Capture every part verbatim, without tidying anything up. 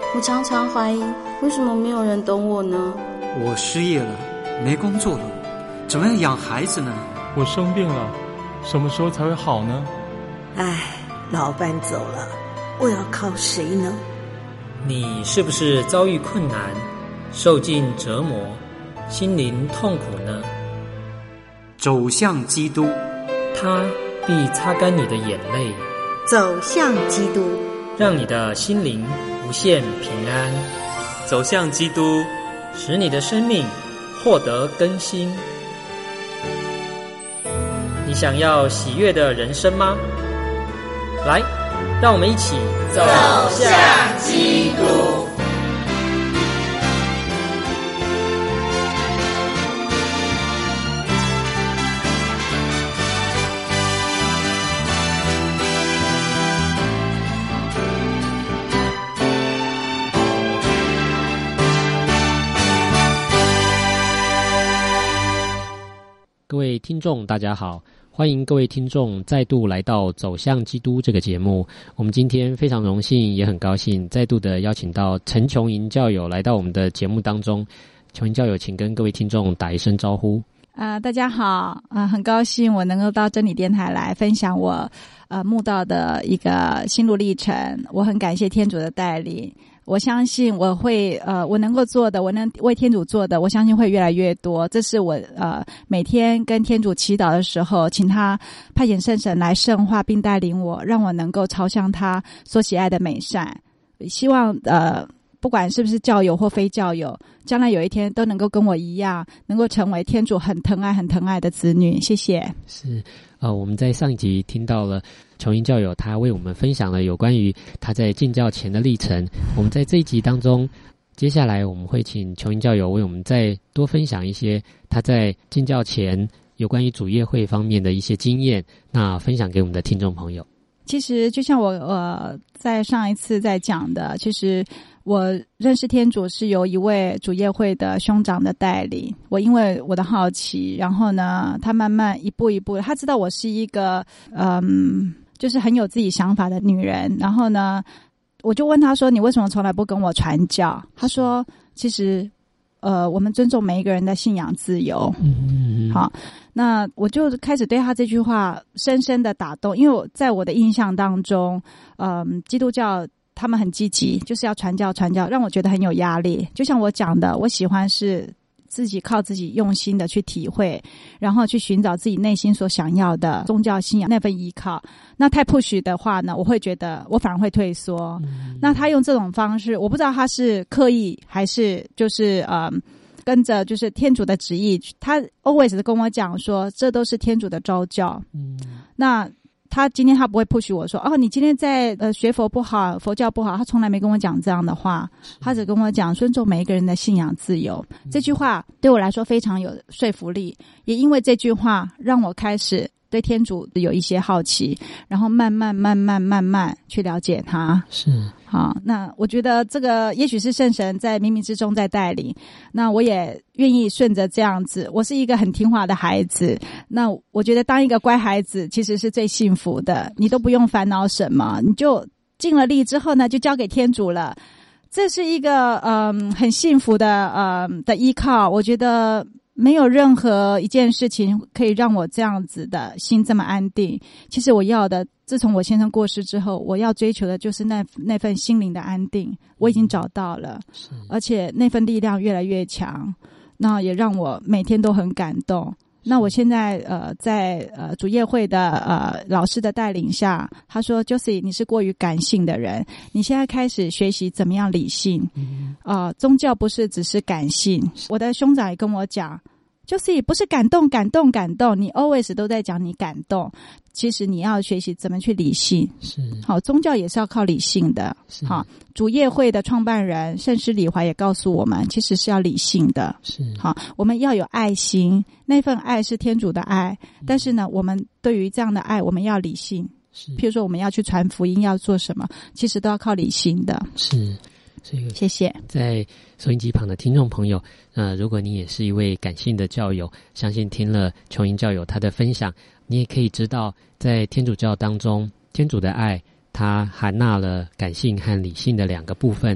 我常常怀疑，为什么没有人懂我呢？ 我失业了，没工作了，怎么样养孩子呢？ 我生病了，什么时候才会好呢？ 唉，老板走了，我要靠谁呢？ 你是不是遭遇困难，受尽折磨，心灵痛苦呢？ 走向基督， 他必擦干你的眼泪， 走向基督， 让你的心灵无限平安。 走向基督， 使你的生命获得更新。你想要喜悦的人生吗？来，让我们一起走向基督。 各位听众大家好，欢迎各位听众再度来到走向基督这个节目。我们今天非常荣幸也很高兴再度的邀请到陈琼莹教友来到我们的节目当中。琼莹教友请跟各位听众打一声招呼。 呃，大家好，啊、呃，很高兴我能够到真理电台来分享我呃慕道的一个心路历程。我很感谢天主的带领，我相信我会呃我能够做的，我能为天主做的，我相信会越来越多。这是我呃每天跟天主祈祷的时候，请他派遣圣神来圣化并带领我，让我能够朝向他所喜爱的美善。希望呃不管是不是教友或非教友，将来有一天都能够跟我一样，能够成为天主很疼爱很疼爱的子女。谢谢。 是呃我们在上一集听到了琼莹教友他为我们分享了有关于他在进教前的历程。我们在这一集当中，接下来我们会请琼莹教友为我们再多分享一些他在进教前有关于主业会方面的一些经验，那分享给我们的听众朋友。 其实就像我呃在上一次在讲的，其实我认识天主是由一位主业会的兄长的带领。我因为我的好奇，然后呢他慢慢一步一步，他知道我是一个嗯就是很有自己想法的女人，然后呢我就问他说，你为什么从来不跟我传教？他说其实呃我们尊重每一个人的信仰自由。嗯，好，那我就开始对他这句话深深的打动，因为我在我的印象当中嗯基督教他们很积极，就是要传教传教，让我觉得很有压力。就像我讲的，我喜欢是自己靠自己用心的去体会，然后去寻找自己内心所想要的宗教信仰那份依靠。那太 push 的话呢，我会觉得我反而会退缩。嗯，那他用这种方式，我不知道他是刻意还是就是呃跟着就是天主的旨意，他 always 跟我讲说这都是天主的召教。嗯，那他今天他不会 push 我说，哦，你今天在呃学佛不好，佛教不好，他从来没跟我讲这样的话，他只跟我讲尊重每一个人的信仰自由。嗯，这句话对我来说非常有说服力，也因为这句话让我开始对天主有一些好奇，然后慢慢慢慢慢慢去了解他。是，好，那我觉得这个也许是圣神在冥冥之中在带领，那我也愿意顺着这样子。我是一个很听话的孩子，那我觉得当一个乖孩子其实是最幸福的，你都不用烦恼什么，你就尽了力之后呢就交给天主了。这是一个嗯很幸福的嗯的依靠。我觉得没有任何一件事情可以让我这样子的心这么安定。其实我要的，自从我先生过世之后，我要追求的就是那那份心灵的安定，我已经找到了，而且那份力量越来越强，那也让我每天都很感动。那我现在呃在呃主业会的呃老师的带领下，他说 Josie 你是过于感性的人，你现在开始学习怎么样理性。嗯，呃宗教不是只是感性。我的兄长也跟我讲，就是不是感动感动感动，你 always 都在讲你感动，其实你要学习怎么去理性。是，好，宗教也是要靠理性的。好，主业会的创办人圣师李怀也告诉我们，其实是要理性的。是，好，我们要有爱心，那份爱是天主的爱，嗯，但是呢我们对于这样的爱我们要理性。是，譬如说我们要去传福音要做什么，其实都要靠理性的。是，所以谢谢在收音机旁的听众朋友，呃，如果你也是一位感性的教友，相信听了琼莹教友他的分享，你也可以知道在天主教当中，天主的爱它含纳了感性和理性的两个部分。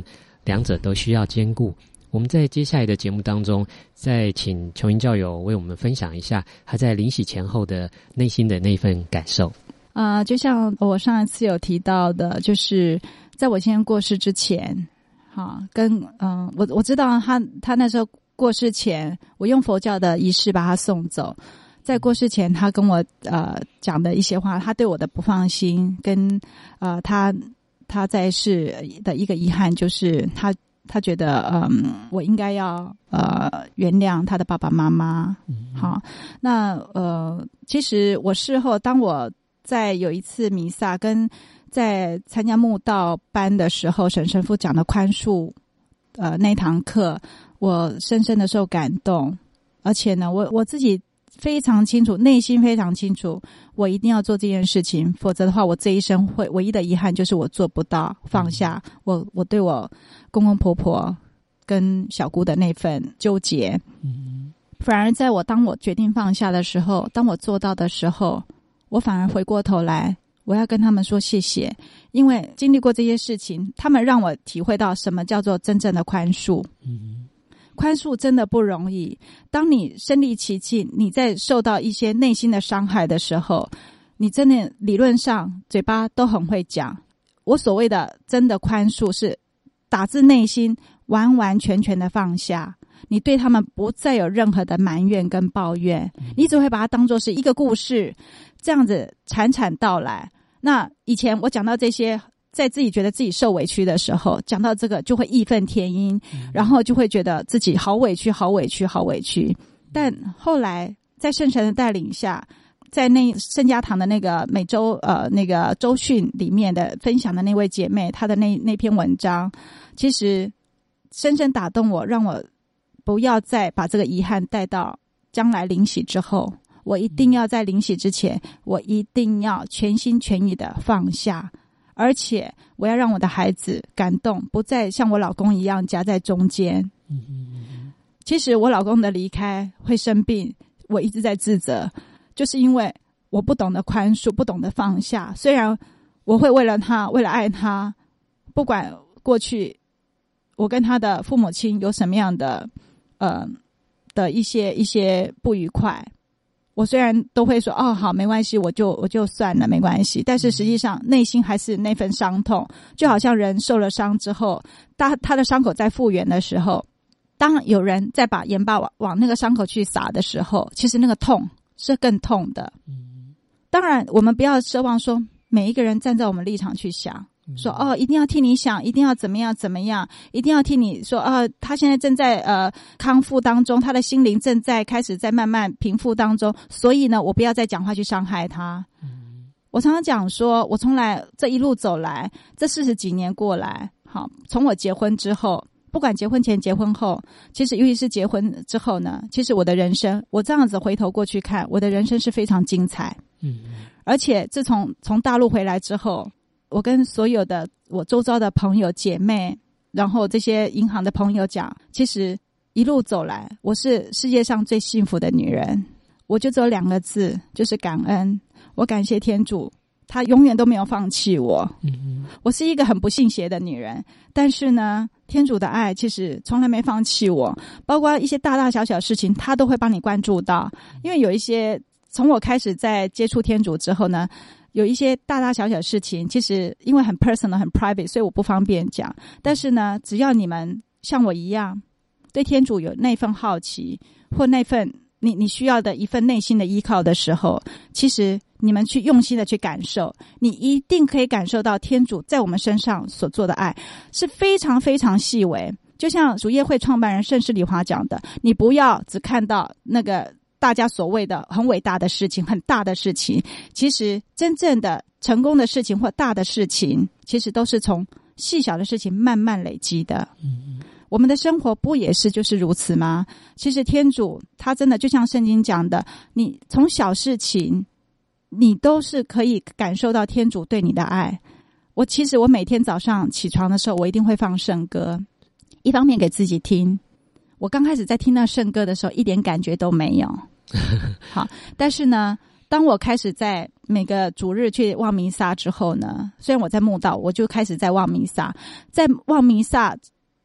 两者都需要兼顾。我们在接下来的节目当中，再请琼英教友为我们分享一下他在灵洗前后的内心的那份感受。 啊、呃，就像我上一次有提到的，就是在我先生过世之前，好，跟嗯、呃，我我知道他他那时候过世前，我用佛教的仪式把他送走。在过世前，他跟我呃讲的一些话，他对我的不放心，跟呃他他在世的一个遗憾，就是他。他觉得，嗯，我应该要呃原谅他的爸爸妈妈。嗯、好，那呃，其实我事后，当我在有一次弥撒跟在参加慕道班的时候，沈神父讲的宽恕，呃，那堂课，我深深的受感动，而且呢，我我自己非常清楚，内心非常清楚，我一定要做这件事情，否则的话，我这一生会唯一的遗憾就是我做不到放下。嗯、我我对我公公婆婆跟小姑的那份纠结，嗯，反而在我当我决定放下的时候，当我做到的时候，我反而回过头来，我要跟他们说谢谢，因为经历过这些事情，他们让我体会到什么叫做真正的宽恕。嗯，宽恕真的不容易。当你身临其境，你在受到一些内心的伤害的时候，你真的理论上嘴巴都很会讲。我所谓的真的宽恕是打自内心完完全全的放下，你对他们不再有任何的埋怨跟抱怨，你只会把它当作是一个故事，这样子惨惨道来。那以前我讲到这些，在自己觉得自己受委屈的时候，讲到这个就会义愤填膺，然后就会觉得自己好委屈好委屈好委屈。但后来在圣神的带领下，在那圣家堂的那个每周呃那个周讯里面的分享的那位姐妹，她的那那篇文章，其实深深打动我，让我不要再把这个遗憾带到将来灵洗之后。我一定要在灵洗之前，我一定要全心全意的放下，而且我要让我的孩子感动，不再像我老公一样夹在中间。其实我老公的离开会生病，我一直在自责，就是因为我不懂得宽恕，不懂得放下。虽然我会为了他，为了爱他，不管过去我跟他的父母亲有什么样的呃的一些一些不愉快，我虽然都会说哦好没关系，我就我就算了没关系，但是实际上内心还是那份伤痛。就好像人受了伤之后，当他的伤口在复原的时候，当有人再把盐巴往往那个伤口去撒的时候，其实那个痛是更痛的。当然我们不要奢望说每一个人站在我们立场去想，说哦一定要替你想，一定要怎么样怎么样，一定要替你说哦他现在正在呃康复当中，他的心灵正在开始在慢慢平复当中，所以呢我不要再讲话去伤害他。嗯、我常常讲说，我从来这一路走来，这四十几年过来，好，从我结婚之后，不管结婚前结婚后，其实尤其是结婚之后呢，其实我的人生，我这样子回头过去看，我的人生是非常精彩。嗯，而且自从从大陆回来之后，我跟所有的我周遭的朋友姐妹，然后这些银行的朋友讲，其实一路走来，我是世界上最幸福的女人。我就只有两个字，就是感恩。我感谢天主，他永远都没有放弃我。嗯，我是一个很不信邪的女人，但是呢，天主的爱其实从来没放弃我，包括一些大大小小事情，他都会帮你关注到。因为有一些从我开始在接触天主之后呢，有一些大大小小事情，其实因为很 personal 很 private， 所以我不方便讲。但是呢，只要你们像我一样对天主有那份好奇，或那份你你需要的一份内心的依靠的时候，其实你们去用心的去感受，你一定可以感受到天主在我们身上所做的爱是非常非常细微。就像主业会创办人圣施礼华讲的，你不要只看到那个大家所谓的很伟大的事情，很大的事情，其实真正的成功的事情或大的事情，其实都是从细小的事情慢慢累积的。嗯，我们的生活不也是就是如此吗？其实天主他真的就像圣经讲的，你从小事情你都是可以感受到天主对你的爱。我其实我每天早上起床的时候，我一定会放圣歌，一方面给自己听。我刚开始在听那圣歌的时候，一点感觉都没有。好，但是呢，当我开始在每个主日去望弥撒之后呢，虽然我在慕道，我就开始在望弥撒。在望弥撒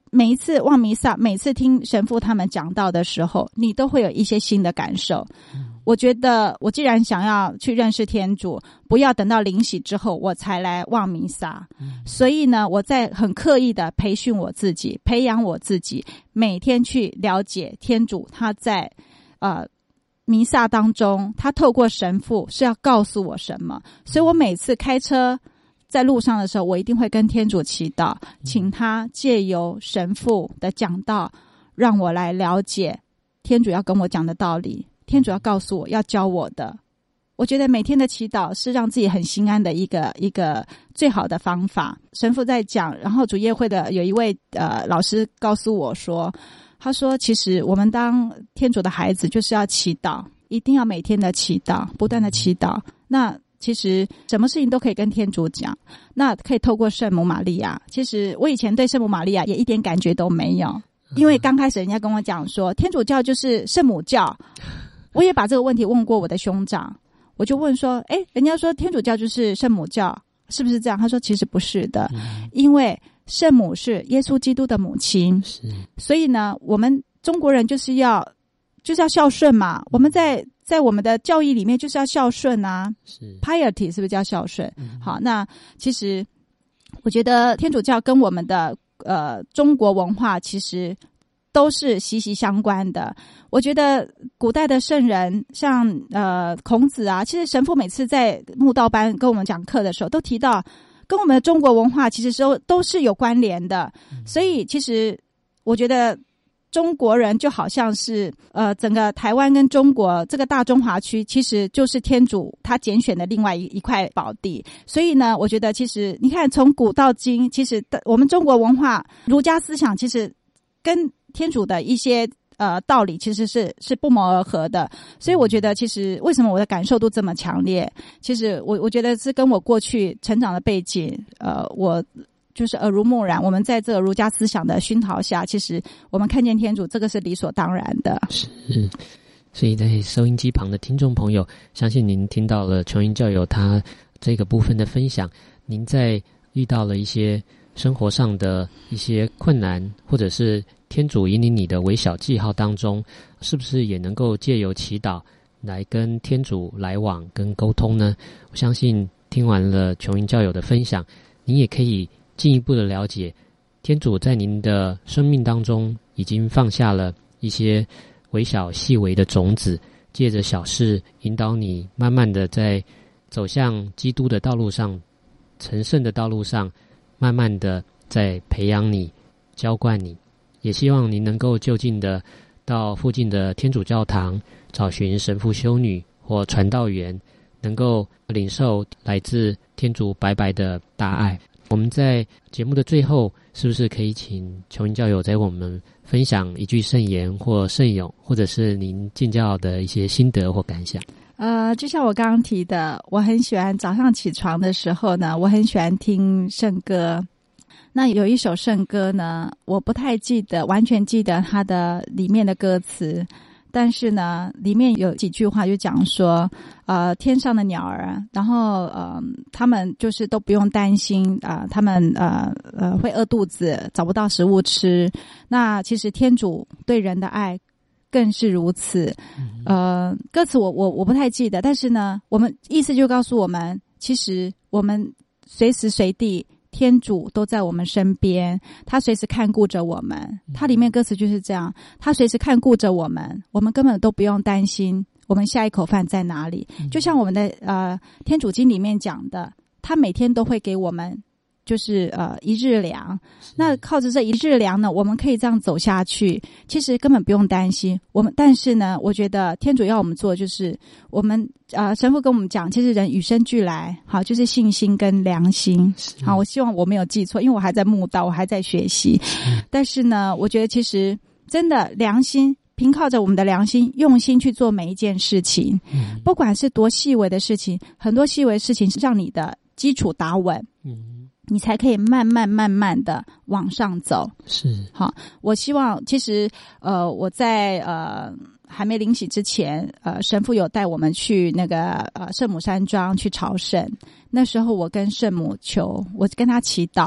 每一次望弥撒，每次听神父他们讲道的时候，你都会有一些新的感受。嗯、我觉得我既然想要去认识天主，不要等到临洗之后我才来望弥撒。嗯、所以呢，我在很刻意的培训我自己，培养我自己，每天去了解天主他在呃弥撒当中，他透过神父是要告诉我什么。所以我每次开车在路上的时候，我一定会跟天主祈祷，请他借由神父的讲道，让我来了解天主要跟我讲的道理，天主要告诉我要教我的。我觉得每天的祈祷是让自己很心安的一个一个最好的方法。神父在讲，然后主业会的有一位呃老师告诉我说，他说其实我们当天主的孩子就是要祈祷，一定要每天的祈祷，不断的祈祷。那其实什么事情都可以跟天主讲，那可以透过圣母玛利亚。其实我以前对圣母玛利亚也一点感觉都没有，因为刚开始人家跟我讲说天主教就是圣母教，我也把这个问题问过我的兄长，我就问说诶，人家说天主教就是圣母教，是不是这样？他说其实不是的，因为圣母是耶稣基督的母亲，所以呢我们中国人就是要就是要孝顺嘛，我们在在我们的教义里面就是要孝顺啊，是 piety 是不是叫孝顺？嗯、好，那其实我觉得天主教跟我们的呃中国文化其实都是息息相关的。我觉得古代的圣人像呃孔子啊，其实神父每次在慕道班跟我们讲课的时候都提到跟我们的中国文化其实都都是有关联的，嗯、所以其实我觉得中国人就好像是呃整个台湾跟中国这个大中华区其实就是天主他拣选的另外一一块宝地。所以呢我觉得其实你看从古到今，其实我们中国文化儒家思想其实跟天主的一些呃道理其实是是不谋而合的。所以我觉得其实为什么我的感受度这么强烈，其实我我觉得是跟我过去成长的背景呃我就是耳濡目染，我们在这个儒家思想的熏陶下，其实我们看见天主这个是理所当然的。 是，所以在收音机旁的听众朋友，相信您听到了琼英教友他这个部分的分享，您在遇到了一些生活上的一些困难，或者是天主引领你的微小记号当中，是不是也能够借由祈祷来跟天主来往跟沟通呢？我相信听完了琼英教友的分享，您也可以进一步的了解天主在您的生命当中已经放下了一些微小细微的种子，借着小事引导你慢慢的在走向基督的道路上，成圣的道路上，慢慢的在培养你，浇灌你。也希望您能够就近的到附近的天主教堂找寻神父修女或传道员，能够领受来自天主白白的大爱。我们在节目的最后，是不是可以请琼英教友在我们分享一句圣言或圣咏，或者是您进教的一些心得或感想？ 呃，就像我刚刚提的，我很喜欢早上起床的时候呢，我很喜欢听圣歌。那有一首圣歌呢，我不太记得，完全记得它的里面的歌词，但是呢里面有几句话就讲说呃天上的鸟儿，然后呃他们就是都不用担心啊、呃，他们呃呃会饿肚子，找不到食物吃。那其实天主对人的爱更是如此。呃歌词我我我不太记得，但是呢我们意思就告诉我们，其实我们随时随地天主都在我们身边，他随时看顾着我们。他里面歌词就是这样，他随时看顾着我们，我们根本都不用担心我们下一口饭在哪里。就像我们的呃天主经里面讲的，他每天都会给我们就是呃一日粮。那靠着这一日粮呢，我们可以这样走下去，其实根本不用担心我们。但是呢我觉得天主要我们做就是我们呃神父跟我们讲，其实人与生俱来好就是信心跟良心。好，我希望我没有记错，因为我还在慕道，我还在学习。但是呢我觉得其实真的良心，凭靠着我们的良心用心去做每一件事情，不管是多细微的事情，很多细微的事情是让你的基础打稳，嗯，你才可以慢慢慢慢的往上走。是，好，我希望其实呃我在呃还没领洗之前，呃神父有带我们去那个呃圣母山庄去朝圣。那时候我跟圣母求，我跟他祈祷，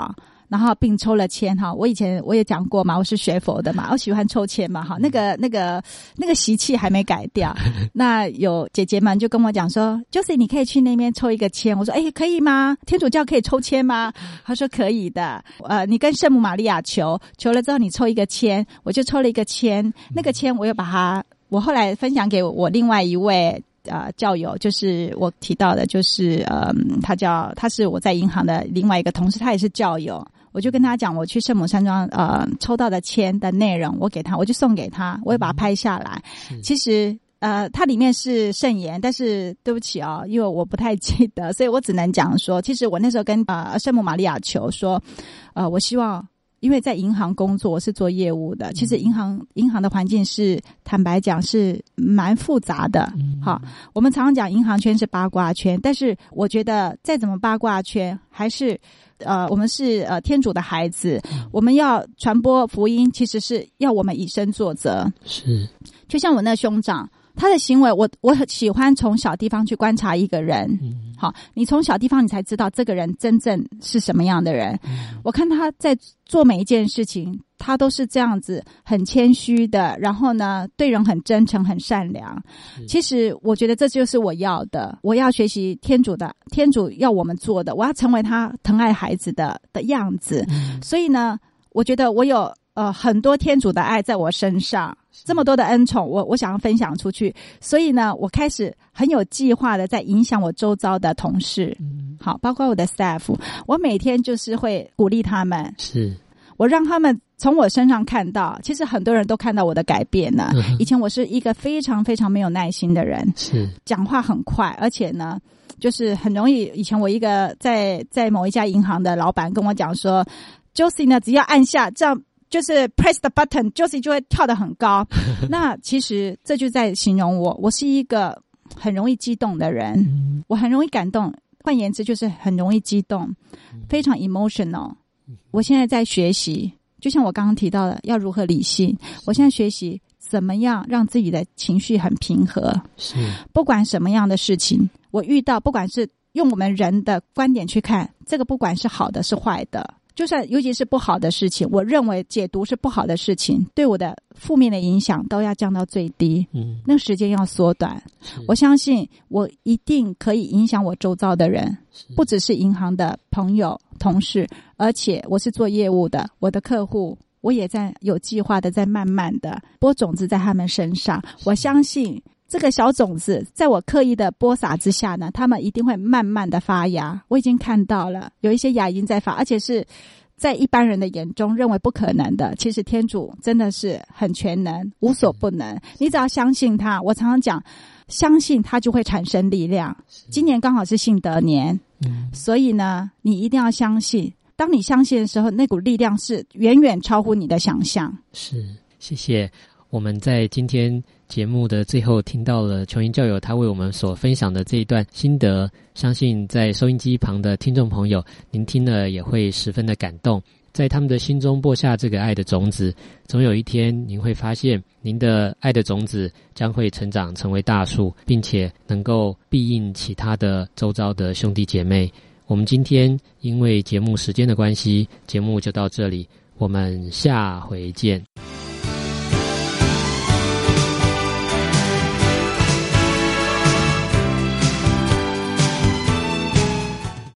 然后并抽了签哈。我以前我也讲过嘛，我是学佛的嘛，我喜欢抽签嘛哈。那个那个那个习气还没改掉。那有姐姐们就跟我讲说，就是你可以去那边抽一个签。我说，哎，可以吗？天主教可以抽签吗？她说可以的。呃，你跟圣母玛利亚求，求了之后你抽一个签，我就抽了一个签。那个签我又把它，我后来分享给我另外一位。呃，教友就是我提到的，就是呃，他叫他是我在银行的另外一个同事，他也是教友。我就跟他讲，我去圣母山庄呃抽到的签的内容，我给他，我就送给他，我也把它拍下来。嗯、其实呃，它里面是圣言，但是对不起哦，因为我不太记得，所以我只能讲说，其实我那时候跟呃圣母玛利亚求说，呃，我希望。因为在银行工作，我是做业务的。其实银行银行的环境是坦白讲是蛮复杂的。好，我们常常讲银行圈是八卦圈，但是我觉得再怎么八卦圈，还是呃，我们是呃天主的孩子，我们要传播福音，其实是要我们以身作则。 是，就像我那兄长。他的行为，我我很喜欢从小地方去观察一个人。嗯、好，你从小地方，你才知道这个人真正是什么样的人。嗯、我看他在做每一件事情，他都是这样子，很谦虚的，然后呢，对人很真诚、很善良。其实我觉得这就是我要的，我要学习天主的，天主要我们做的，我要成为他疼爱孩子的的样子。嗯、所以呢，我觉得我有呃很多天主的爱在我身上。这么多的恩宠，我我想要分享出去，所以呢，我开始很有计划的在影响我周遭的同事，嗯、好，包括我的 staff， 我每天就是会鼓励他们， 是我让他们从我身上看到，其实很多人都看到我的改变了。嗯、以前我是一个非常非常没有耐心的人， 是讲话很快，而且呢，就是很容易。以前我一个在在某一家银行的老板跟我讲说 ，Josie 呢，只要按下这样。就是 press the button， Josie 就会跳得很高。那其实这就在形容我，我是一个很容易激动的人，嗯、我很容易感动。换言之，就是很容易激动，嗯、非常 emotional。我现在在学习，就像我刚刚提到的，要如何理性。我现在学习怎么样让自己的情绪很平和。 是， 不管什么样的事情，我遇到，不管是用我们人的观点去看，这个不管是好的是坏的。就算尤其是不好的事情，我认为解读是不好的事情，对我的负面的影响都要降到最低。嗯，那个时间要缩短。我相信我一定可以影响我周遭的人，不只是银行的朋友、同事，而且我是做业务的，我的客户，我也在有计划的在慢慢的播种子在他们身上。我相信这个小种子在我刻意的播撒之下呢，他们一定会慢慢的发芽。我已经看到了，有一些芽已经在发，而且是在一般人的眼中认为不可能的。其实天主真的是很全能，无所不能。你只要相信他，我常常讲，相信他就会产生力量。今年刚好是信德年，嗯、所以呢，你一定要相信。当你相信的时候，那股力量是远远超乎你的想象。 是，谢谢。我们在今天节目的最后听到了琼英教友他为我们所分享的这一段心得，相信在收音机旁的听众朋友您听了也会十分的感动，在他们的心中播下这个爱的种子，总有一天您会发现您的爱的种子将会成长成为大树，并且能够庇荫其他的周遭的兄弟姐妹。我们今天因为节目时间的关系，节目就到这里，我们下回见。